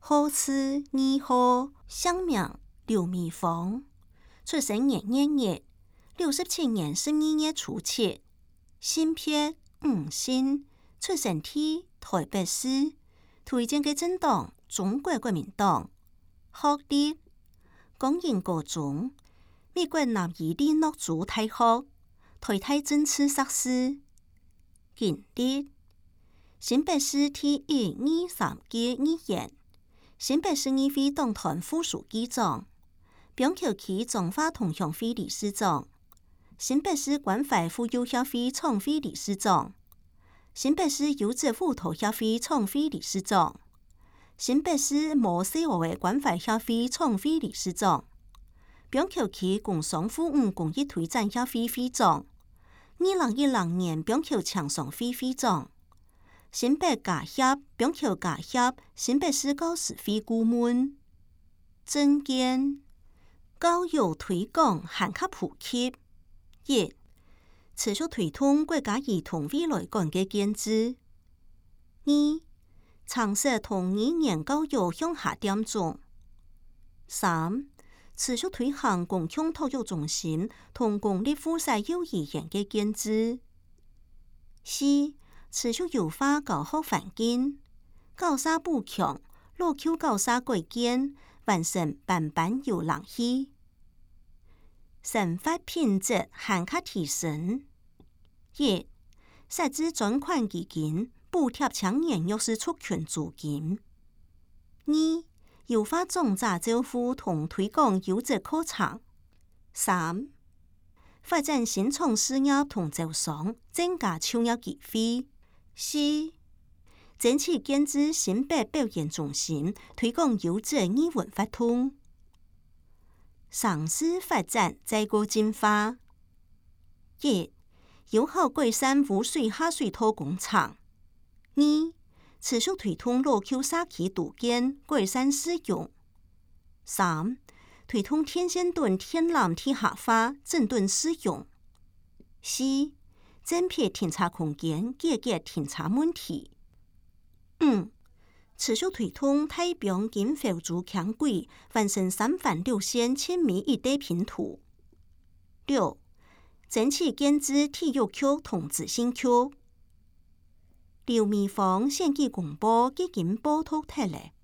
好词2号，乡名刘弥芳，出生年1月，67年12月初7，性别5姓，出生地台北市，推荐给政党中国国民党。学历公营高中，美国南伊利诺州大学台大政治硕士。经历新北市第123届议员，新北市议会党团副书记长，板桥区中华同乡会理事长，新北市关怀妇幼协会创会理事长，新北市优质辅导协会创会理事长，新北市无小学的关怀协会创会理事长，板桥区工商服务公益推展协会会长，2010年板桥强商会会长，新北家协板桥家协新北市教师会顾问。政见教育推广hand較普及。1. 持續推動國家兒童未來觀嘅建設。2. 常設同2年教育向下點鐘。3. 持續推行公共托育中心同公立附設幼兒園嘅建設。4. 持續優化教學環境，教師補強，老舊教師改建，完成班班有人去。生活品質hand較提升。1. 設置專款基金，補貼青年弱勢族群租金。2. 優化總價照護同推廣優質課程。3. 發展新創事業同招商，增加就業機會。4. 爭取建置新北表演中心，推廣優質藝文活動。城市發展再過進化。1. 友好改善污水下水道工程。2. 持續推動老舊社區獨建，改善使用。3. 推動天線盾天然地下化，整頓使用。4. 增撇停車空間，解決停車問題。5. 持續推動太平洋金浮珠輕軌，完成3環6線親密一體拼圖。6. 爭取建置體育區同自信區。劉彌芳選舉公報已經報導出來。